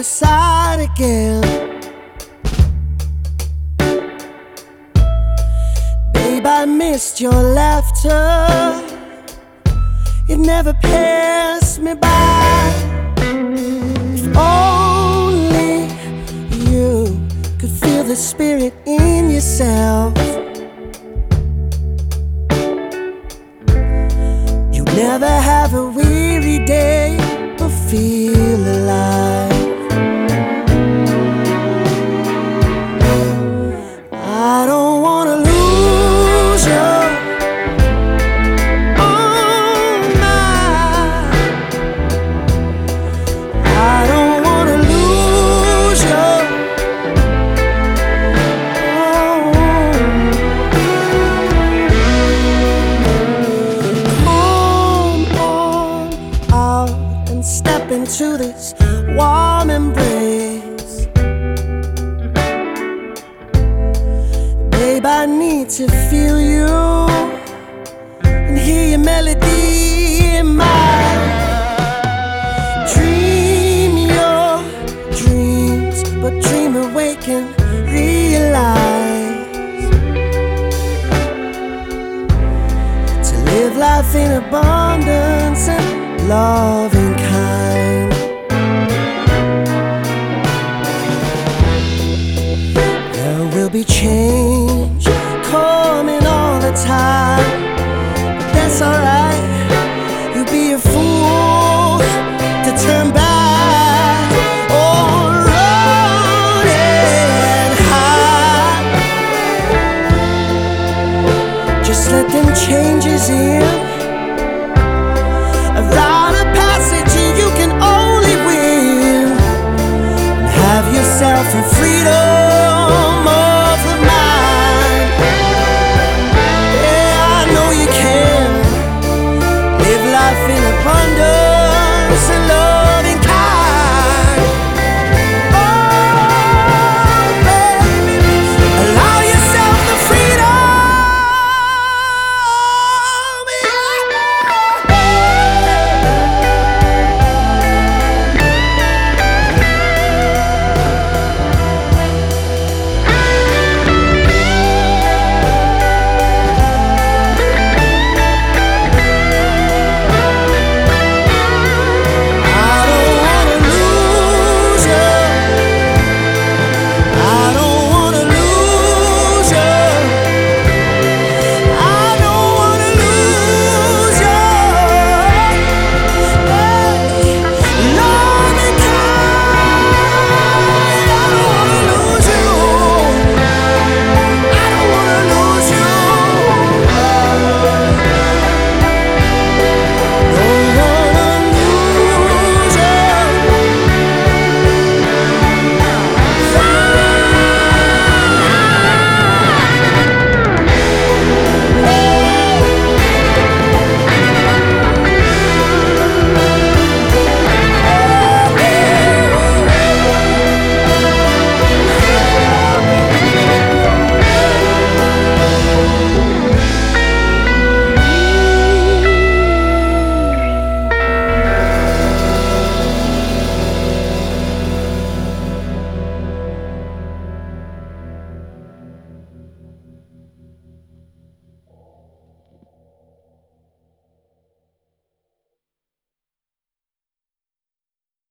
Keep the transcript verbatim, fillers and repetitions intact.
my side again. Babe, I missed your laughter. It never passed me by. If only you could feel the spirit in yourself. You never have a weary day or feel alive. I don't wanna lose you. Oh my, I don't wanna lose you. Oh. Come on out and step into this warm embrace. Babe, I need to feel you and hear your melody in mine. Dream your dreams, but dream awake and realize to live life in abundance and love.